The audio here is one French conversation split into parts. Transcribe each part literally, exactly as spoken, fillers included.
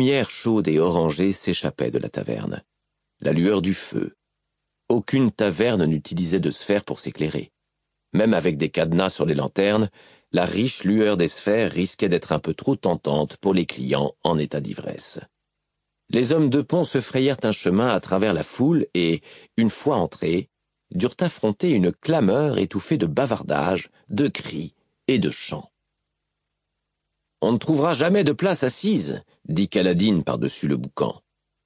lumière chaude et orangée s'échappait de la taverne. La lueur du feu. Aucune taverne n'utilisait de sphères pour s'éclairer. Même avec des cadenas sur les lanternes, la riche lueur des sphères risquait d'être un peu trop tentante pour les clients en état d'ivresse. Les hommes de pont se frayèrent un chemin à travers la foule et, une fois entrés, durent affronter une clameur étouffée de bavardages, de cris et de chants. « On ne trouvera jamais de place assise », dit Kaladin par-dessus le boucan.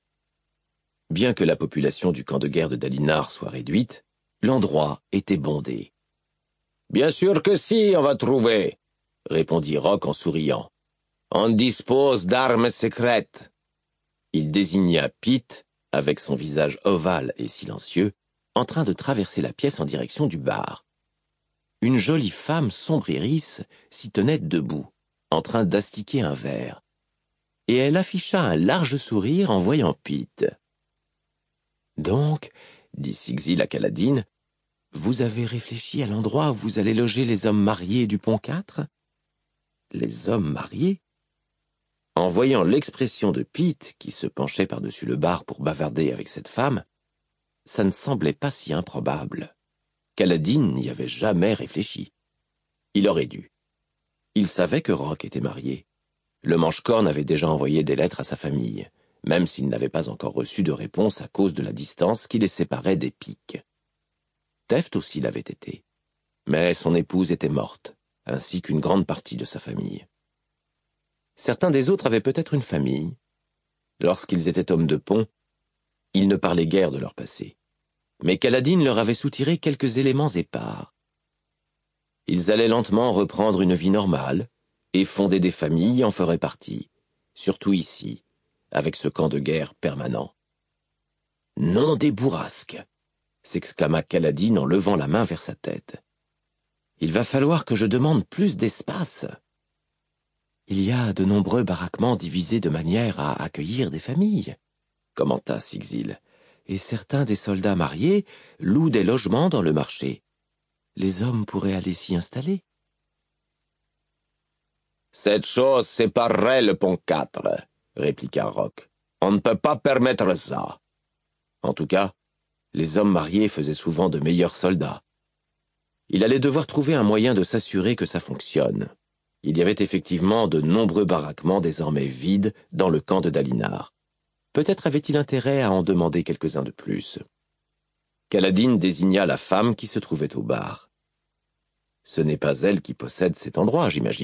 Bien que la population du camp de guerre de Dalinar soit réduite, l'endroit était bondé. « Bien sûr que si, on va trouver », répondit Rock en souriant. « On dispose d'armes secrètes. » Il désigna Pete, avec son visage ovale et silencieux, en train de traverser la pièce en direction du bar. Une jolie femme sombre iris s'y tenait debout, en train d'astiquer un verre, et elle afficha un large sourire en voyant Pete. « Donc, dit Sigzil à Kaladin, vous avez réfléchi à l'endroit où vous allez loger les hommes mariés du pont quatre ?»« Les hommes mariés ?» En voyant l'expression de Pete, qui se penchait par-dessus le bar pour bavarder avec cette femme, ça ne semblait pas si improbable. Kaladin n'y avait jamais réfléchi. Il aurait dû. Il savait que Rock était marié. Le Manche-Corne avait déjà envoyé des lettres à sa famille, même s'il n'avait pas encore reçu de réponse à cause de la distance qui les séparait des Piques. Teft aussi l'avait été. Mais son épouse était morte, ainsi qu'une grande partie de sa famille. Certains des autres avaient peut-être une famille. Lorsqu'ils étaient hommes de pont, ils ne parlaient guère de leur passé. Mais Kaladin leur avait soutiré quelques éléments épars. Ils allaient lentement reprendre une vie normale, et fonder des familles en feraient partie, surtout ici, avec ce camp de guerre permanent. « Nom des bourrasques !» s'exclama Kaladin en levant la main vers sa tête. « Il va falloir que je demande plus d'espace. » « Il y a de nombreux baraquements divisés de manière à accueillir des familles, » commenta Sigzil, « et certains des soldats mariés louent des logements dans le marché. Les hommes pourraient aller s'y installer. » « Cette chose séparerait le pont quatre, » répliqua Rock. « On ne peut pas permettre ça. » En tout cas, les hommes mariés faisaient souvent de meilleurs soldats. Il allait devoir trouver un moyen de s'assurer que ça fonctionne. Il y avait effectivement de nombreux baraquements désormais vides dans le camp de Dalinar. Peut-être avait-il intérêt à en demander quelques-uns de plus. Kaladin désigna la femme qui se trouvait au bar. « Ce n'est pas elle qui possède cet endroit, j'imagine. »«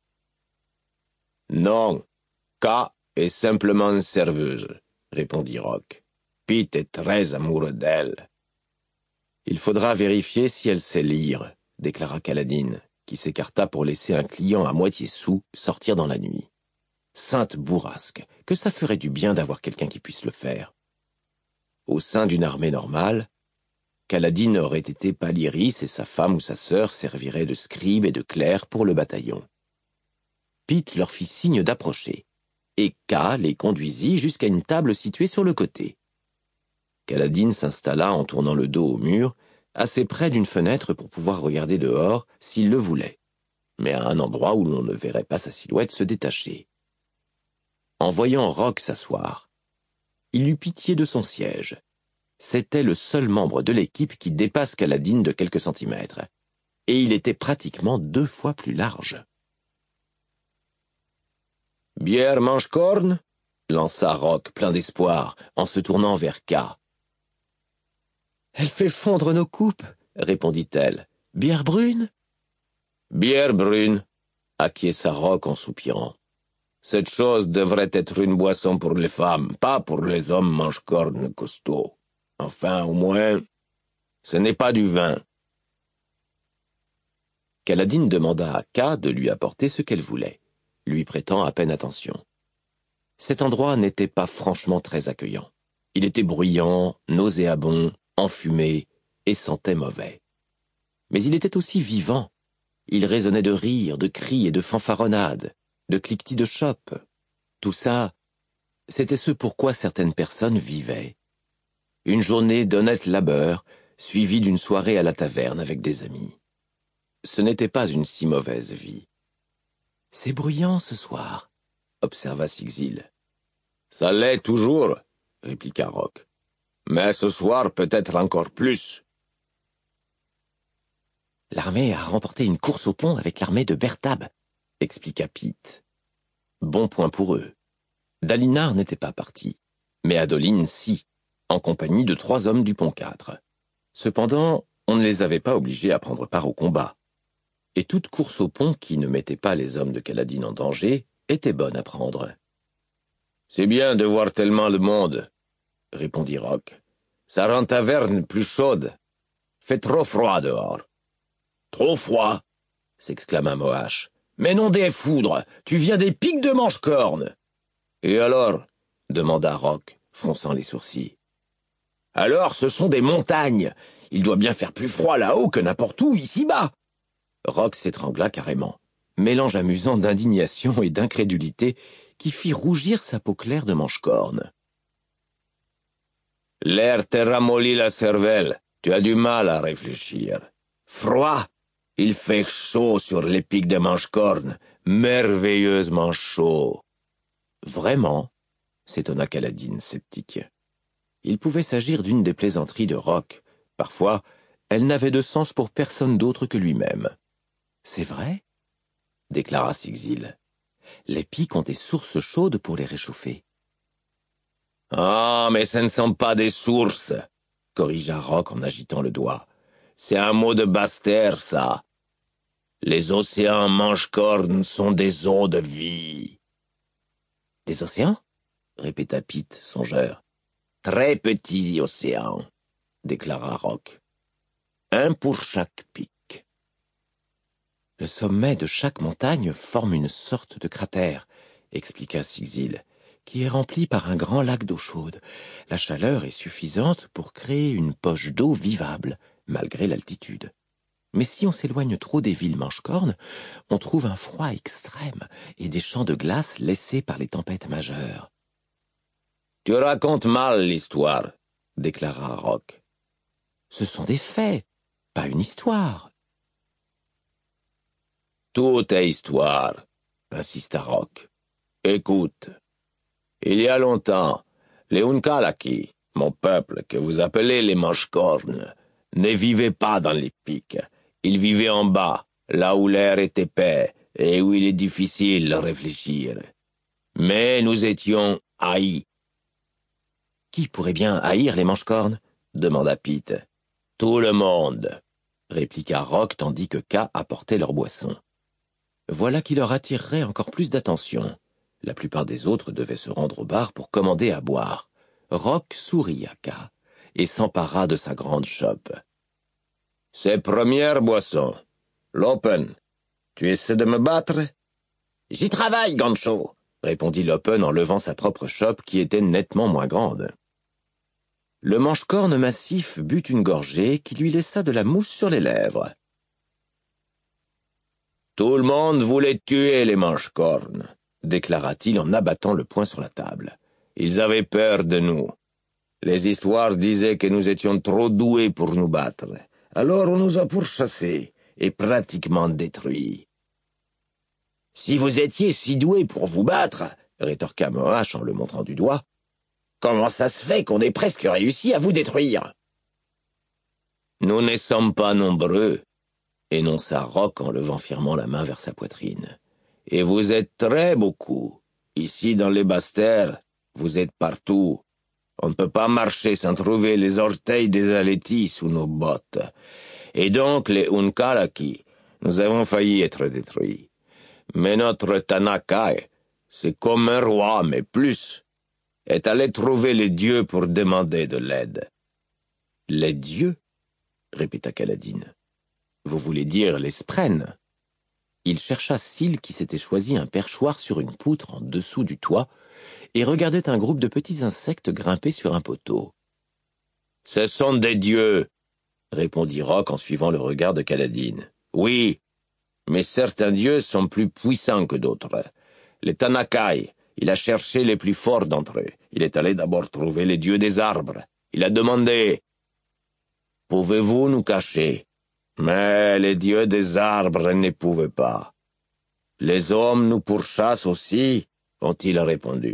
Non, K est simplement une serveuse, » répondit Rock. « Pete est très amoureux d'elle. »« Il faudra vérifier si elle sait lire, » déclara Kaladin, qui s'écarta pour laisser un client à moitié soûl sortir dans la nuit. Sainte bourrasque, que ça ferait du bien d'avoir quelqu'un qui puisse le faire. Au sein d'une armée normale, Kaladin aurait été Paliris et sa femme ou sa sœur serviraient de scribe et de clerc pour le bataillon. Pete leur fit signe d'approcher, et K les conduisit jusqu'à une table située sur le côté. Kaladin s'installa en tournant le dos au mur, assez près d'une fenêtre pour pouvoir regarder dehors s'il le voulait, mais à un endroit où l'on ne verrait pas sa silhouette se détacher. En voyant Rock s'asseoir, il eut pitié de son siège. C'était le seul membre de l'équipe qui dépasse Kaladin de quelques centimètres, et il était pratiquement deux fois plus large. « Bière Manche-Corne » lança Rock plein d'espoir en se tournant vers K. « Elle fait fondre nos coupes, » répondit-elle. « Bière brune ?»« Bière brune, » acquiesça Rock en soupirant. « Cette chose devrait être une boisson pour les femmes, pas pour les hommes manche-cornes costauds. Enfin, au moins, ce n'est pas du vin. » Kaladin demanda à K de lui apporter ce qu'elle voulait, lui prêtant à peine attention. Cet endroit n'était pas franchement très accueillant. Il était bruyant, nauséabond, enfumé et sentait mauvais. Mais il était aussi vivant. Il résonnait de rires, de cris et de fanfaronnades, de cliquetis de chopes. Tout ça, c'était ce pourquoi certaines personnes vivaient. Une journée d'honnête labeur, suivie d'une soirée à la taverne avec des amis. Ce n'était pas une si mauvaise vie. « C'est bruyant ce soir, » observa Sigzil. Ça l'est toujours, répliqua Rock. Mais ce soir peut-être encore plus. L'armée a remporté une course au pont avec l'armée de Berthab, expliqua Pete. Bon point pour eux. Dalinar n'était pas parti, mais Adoline si, en compagnie de trois hommes du pont quatre. Cependant, on ne les avait pas obligés à prendre part au combat. Et toute course au pont qui ne mettait pas les hommes de Kaladin en danger était bonne à prendre. « C'est bien de voir tellement le monde, » répondit Rock. « Ça rend taverne plus chaude. Fait trop froid dehors. »« Trop froid !» s'exclama Moash. « Mais non des foudres, tu viens des pics de Manche-Corne !»« Et alors ?» demanda Rock, fronçant les sourcils. « Alors ce sont des montagnes. Il doit bien faire plus froid là-haut que n'importe où ici-bas. » Rock s'étrangla carrément, mélange amusant d'indignation et d'incrédulité qui fit rougir sa peau claire de Manche-Corne. « L'air te ramollit la cervelle, tu as du mal à réfléchir. Froid, il fait chaud sur les pics de Manche-Corne, merveilleusement chaud. »« Vraiment ?» s'étonna Kaladin, sceptique. Il pouvait s'agir d'une des plaisanteries de Rock. Parfois, elle n'avait de sens pour personne d'autre que lui-même. « C'est vrai ?» déclara Sigzil. « Les pics ont des sources chaudes pour les réchauffer. »« Ah, mais ce ne sont pas des sources, » corrigea Rock en agitant le doigt. « C'est un mot de basse-terre, ça. Les océans Manche-Corne sont des eaux de vie. »« Des océans ?» répéta Pete, songeur. « Très petits océans, » déclara Rock. « Un pour chaque pic. » Le sommet de chaque montagne forme une sorte de cratère, expliqua Sigzil, qui est rempli par un grand lac d'eau chaude. La chaleur est suffisante pour créer une poche d'eau vivable, malgré l'altitude. Mais si on s'éloigne trop des villes Manche-Corne, on trouve un froid extrême et des champs de glace laissés par les tempêtes majeures. « Tu racontes mal l'histoire, » déclara Rock. « Ce sont des faits, pas une histoire. » Tout est histoire, insista Rock. Écoute, il y a longtemps, les Unkalaki, mon peuple que vous appelez les Manche-Corne, ne vivaient pas dans les pics. Ils vivaient en bas, là où l'air est épais et où il est difficile de réfléchir. Mais nous étions haïs. « Qui pourrait bien haïr les Manche-Corne » demanda Pete. « Tout le monde, » répliqua Rock tandis que K apportait leur boisson. Voilà qui leur attirerait encore plus d'attention. La plupart des autres devaient se rendre au bar pour commander à boire. Rock sourit à K et s'empara de sa grande chope. « Ces premières boissons. L'Open, tu essaies de me battre ?»« J'y travaille, Gancho !» répondit l'Open en levant sa propre chope qui était nettement moins grande. Le Manche-Corne massif but une gorgée qui lui laissa de la mousse sur les lèvres. « Tout le monde voulait tuer les Manche-Corne, » déclara-t-il en abattant le poing sur la table. « Ils avaient peur de nous. Les histoires disaient que nous étions trop doués pour nous battre. Alors on nous a pourchassés et pratiquement détruits. »« Si vous étiez si doués pour vous battre, » rétorqua Moash en le montrant du doigt, « comment ça se fait qu'on ait presque réussi à vous détruire ?»« Nous ne sommes pas nombreux, » énonça Rock en levant fièrement la main vers sa poitrine. « Et vous êtes très beaucoup. Ici dans les basses-terres, vous êtes partout. On ne peut pas marcher sans trouver les orteils des Aletis sous nos bottes. Et donc les Unkalaki, nous avons failli être détruits. Mais notre Tanakai, c'est comme un roi, mais plus, est allé trouver les dieux pour demander de l'aide. »« Les dieux ?» répéta Kaladin. « Vous voulez dire les Spren ?» Il chercha Syl qui s'était choisi un perchoir sur une poutre en dessous du toit et regardait un groupe de petits insectes grimpés sur un poteau. « Ce sont des dieux, » répondit Rock en suivant le regard de Kaladin. « Oui, mais certains dieux sont plus puissants que d'autres. Les Tanakai, il a cherché les plus forts d'entre eux. Il est allé d'abord trouver les dieux des arbres. Il a demandé « Pouvez-vous nous cacher ?» Mais les dieux des arbres ne pouvaient pas. « Les hommes nous pourchassent aussi, » ont-ils répondu.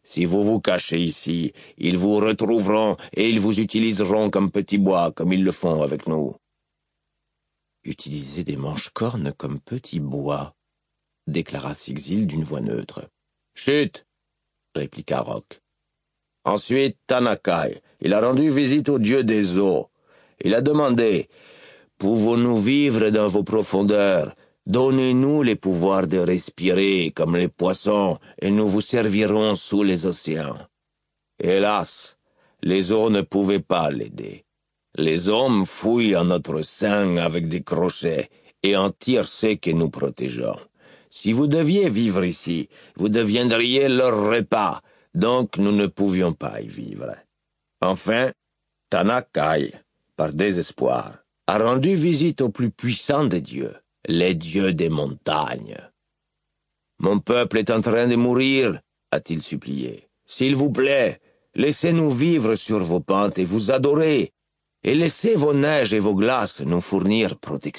Si vous vous cachez ici, ils vous retrouveront et ils vous utiliseront comme petit bois, comme ils le font avec nous. » Utiliser des manche-cornes comme petit bois, déclara Sigzil d'une voix neutre. « Chut !» répliqua Rock. Ensuite, Tanakai, il a rendu visite au dieu des eaux. Il a demandé « Pouvons-nous vivre dans vos profondeurs ? Donnez-nous les pouvoirs de respirer comme les poissons, et nous vous servirons sous les océans. » Hélas, les eaux ne pouvaient pas l'aider. Les hommes fouillent en notre sein avec des crochets et en tirent ceux que nous protégeons. Si vous deviez vivre ici, vous deviendriez leur repas, donc nous ne pouvions pas y vivre. Enfin, Tanakai, par désespoir, a rendu visite au plus puissant des dieux, les dieux des montagnes. « Mon peuple est en train de mourir, » a-t-il supplié. « S'il vous plaît, laissez-nous vivre sur vos pentes et vous adorer, et laissez vos neiges et vos glaces nous fournir protection. »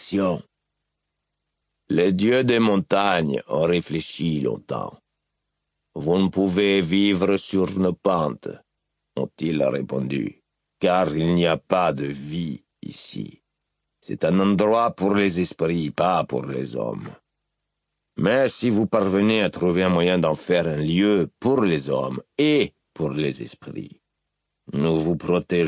Les dieux des montagnes ont réfléchi longtemps. « Vous ne pouvez vivre sur nos pentes, » ont-ils répondu, « car il n'y a pas de vie ici. C'est un endroit pour les esprits, pas pour les hommes. Mais si vous parvenez à trouver un moyen d'en faire un lieu pour les hommes et pour les esprits, nous vous protégerons. »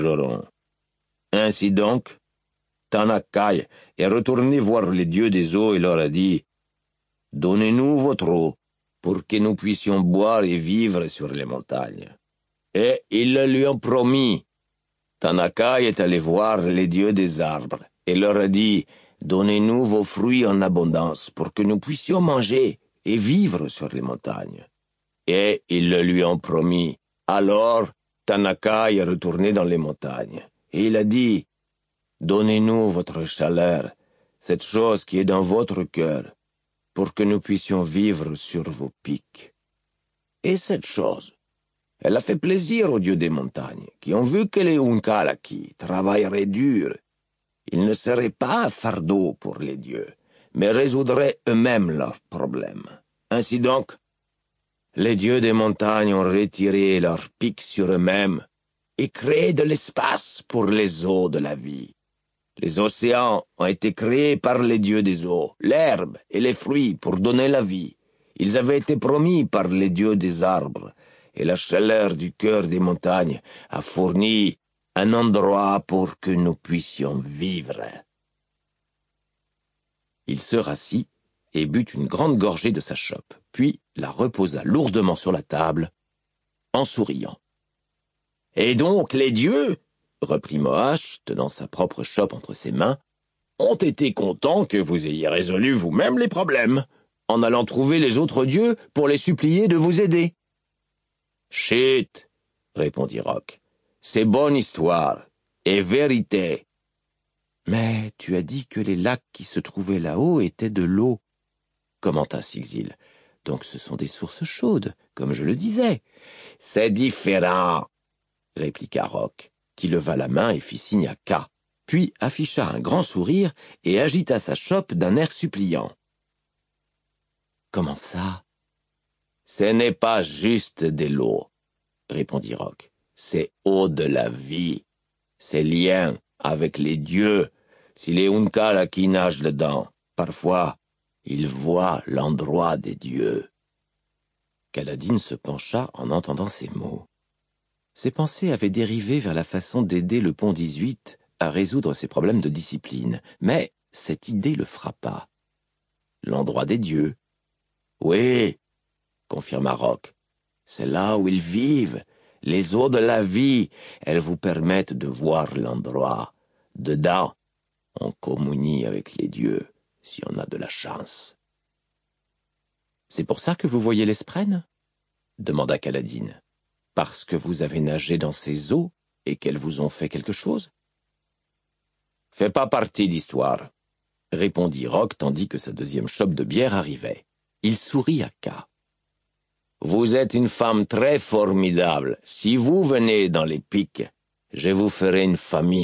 Ainsi donc, Tanakai est retourné voir les dieux des eaux et leur a dit « Donnez-nous votre eau pour que nous puissions boire et vivre sur les montagnes. » Et ils le lui ont promis. Tanakai est allé voir les dieux des arbres et leur a dit « Donnez-nous vos fruits en abondance pour que nous puissions manger et vivre sur les montagnes. » Et ils le lui ont promis. Alors, Tanakai est retourné dans les montagnes. Et il a dit, « Donnez-nous votre chaleur, cette chose qui est dans votre cœur, pour que nous puissions vivre sur vos pics. » Et cette chose, elle a fait plaisir aux dieux des montagnes, qui ont vu que les Unkalaki travailleraient dur. Ils ne seraient pas un fardeau pour les dieux, mais résoudraient eux-mêmes leurs problèmes. Ainsi donc, les dieux des montagnes ont retiré leurs pics sur eux-mêmes, et créer de l'espace pour les eaux de la vie. Les océans ont été créés par les dieux des eaux, l'herbe et les fruits pour donner la vie. Ils avaient été promis par les dieux des arbres, et la chaleur du cœur des montagnes a fourni un endroit pour que nous puissions vivre. Il se rassit et but une grande gorgée de sa chope, puis la reposa lourdement sur la table, en souriant. « Et donc les dieux, » reprit Moash, tenant sa propre chope entre ses mains, « ont été contents que vous ayez résolu vous-même les problèmes, en allant trouver les autres dieux pour les supplier de vous aider. »« Chut !» répondit Rock. « C'est bonne histoire, et vérité. »« Mais tu as dit que les lacs qui se trouvaient là-haut étaient de l'eau, » commenta Sigzil. « Donc ce sont des sources chaudes, comme je le disais. »« C'est différent, » répliqua Rock, qui leva la main et fit signe à K, puis afficha un grand sourire et agita sa chope d'un air suppliant. « Comment ça ?»« Ce n'est pas juste de l'eau, » répondit Rock. « C'est eau de la vie. C'est lien avec les dieux. Si les Unkalaki nagent dedans, parfois, ils voient l'endroit des dieux. » Kaladin se pencha en entendant ces mots. Ses pensées avaient dérivé vers la façon d'aider le pont dix-huit à résoudre ses problèmes de discipline, mais cette idée le frappa. L'endroit des dieux. « Oui, » confirma Rock, « c'est là où ils vivent. Les eaux de la vie, elles vous permettent de voir l'endroit. Dedans, on communie avec les dieux, si on a de la chance. »« C'est pour ça que vous voyez les sprènes ?» demanda Kaladin. « Parce que vous avez nagé dans ces eaux et qu'elles vous ont fait quelque chose ?»« Fait pas partie d'histoire, » répondit Rock tandis que sa deuxième chope de bière arrivait. Il sourit à K. « Vous êtes une femme très formidable. Si vous venez dans les pics, je vous ferai une famille. »«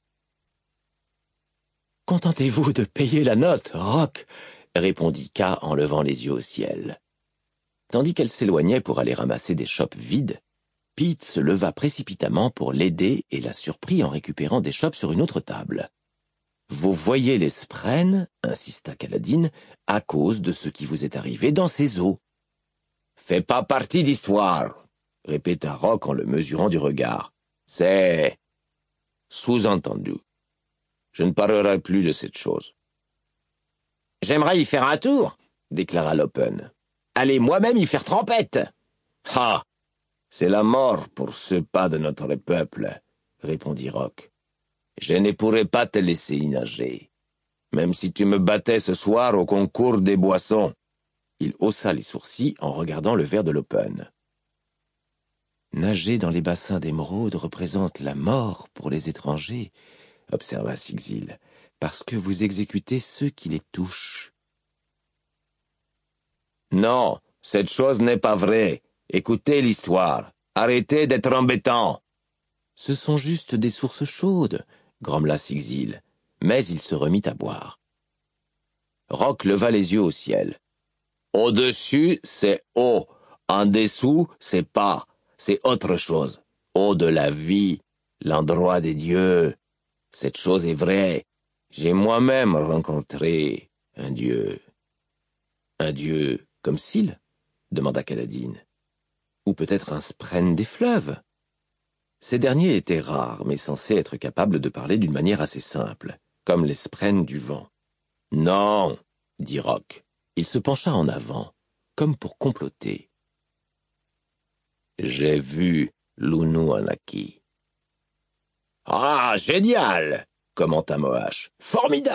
Contentez-vous de payer la note, Rock » répondit K en levant les yeux au ciel. Tandis qu'elle s'éloignait pour aller ramasser des chopes vides, Pete se leva précipitamment pour l'aider et la surprit en récupérant des chopes sur une autre table. « Vous voyez les Spren, insista Kaladin, à cause de ce qui vous est arrivé dans ces eaux. »« Fait pas partie d'histoire, » répéta Rock en le mesurant du regard. « C'est sous-entendu. Je ne parlerai plus de cette chose. »« J'aimerais y faire un tour, » déclara Lopen. « Allez moi-même y faire trempette. »« Ha ! C'est la mort pour ce pas de notre peuple, » répondit Rock. « Je ne pourrais pas te laisser y nager, même si tu me battais ce soir au concours des boissons. » Il haussa les sourcils en regardant le verre de Lopen. « Nager dans les bassins d'émeraude représente la mort pour les étrangers, » observa Sigzil, « parce que vous exécutez ceux qui les touchent. »« Non, cette chose n'est pas vraie. Écoutez l'histoire. Arrêtez d'être embêtant. »« Ce sont juste des sources chaudes, » grommela Sigzil, mais il se remit à boire. Rock leva les yeux au ciel. « Au-dessus, c'est eau. En dessous, c'est pas. C'est autre chose. Eau de la vie, l'endroit des dieux. Cette chose est vraie. J'ai moi-même rencontré un dieu. »« Un dieu comme Syl ?» demanda Kaladin. « Ou peut-être un Spren des fleuves ?» Ces derniers étaient rares, mais censés être capables de parler d'une manière assez simple, comme les Spren du vent. « Non, » dit Rock. Il se pencha en avant, comme pour comploter. « J'ai vu l'Unu Anaki. »« Ah, génial !» commenta Moash. « Formidable !»«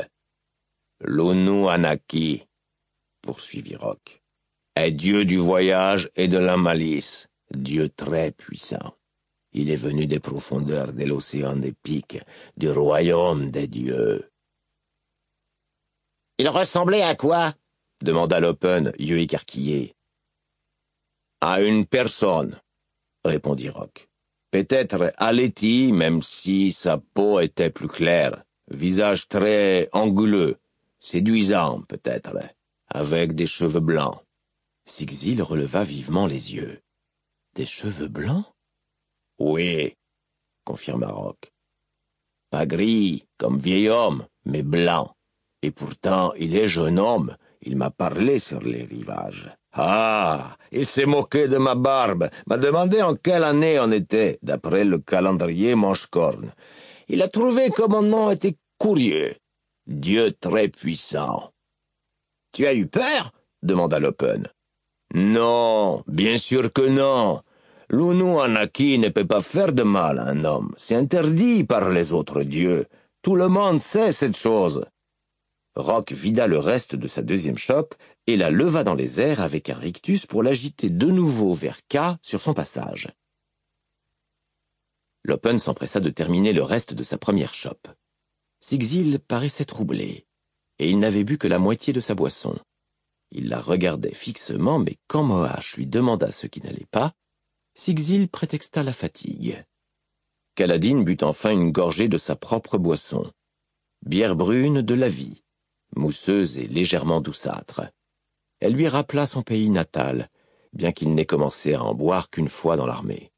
L'Unu Anaki, » poursuivit Rock, « est dieu du voyage et de la malice, dieu très puissant. Il est venu des profondeurs de l'océan des pics, du royaume des dieux. »« Il ressemblait à quoi ?» demanda Lopen, yeux écarquillés. « À une personne, » répondit Rock. « Peut-être Aleti, même si sa peau était plus claire. Visage très anguleux, séduisant peut-être, avec des cheveux blancs. » Sigzil releva vivement les yeux. « Des cheveux blancs ?»« Oui, » confirma Rock. « Pas gris, comme vieil homme, mais blanc. Et pourtant, il est jeune homme. Il m'a parlé sur les rivages. Ah, il s'est moqué de ma barbe, m'a demandé en quelle année on était, d'après le calendrier Manchecorne. Il a trouvé que mon nom était curieux. Dieu très puissant. »« Tu as eu peur ?» demanda Lopen. « Non, bien sûr que non. L'Unu Anaki ne peut pas faire de mal à un homme. C'est interdit par les autres dieux. Tout le monde sait cette chose. » Rock vida le reste de sa deuxième chope et la leva dans les airs avec un rictus pour l'agiter de nouveau vers K sur son passage. Lopen s'empressa de terminer le reste de sa première chope. Sigzil paraissait troublé, et il n'avait bu que la moitié de sa boisson. Il la regardait fixement, mais quand Moash lui demanda ce qui n'allait pas, Sigzil prétexta la fatigue. Kaladin but enfin une gorgée de sa propre boisson. Bière brune de la vie, mousseuse et légèrement douceâtre. Elle lui rappela son pays natal, bien qu'il n'ait commencé à en boire qu'une fois dans l'armée.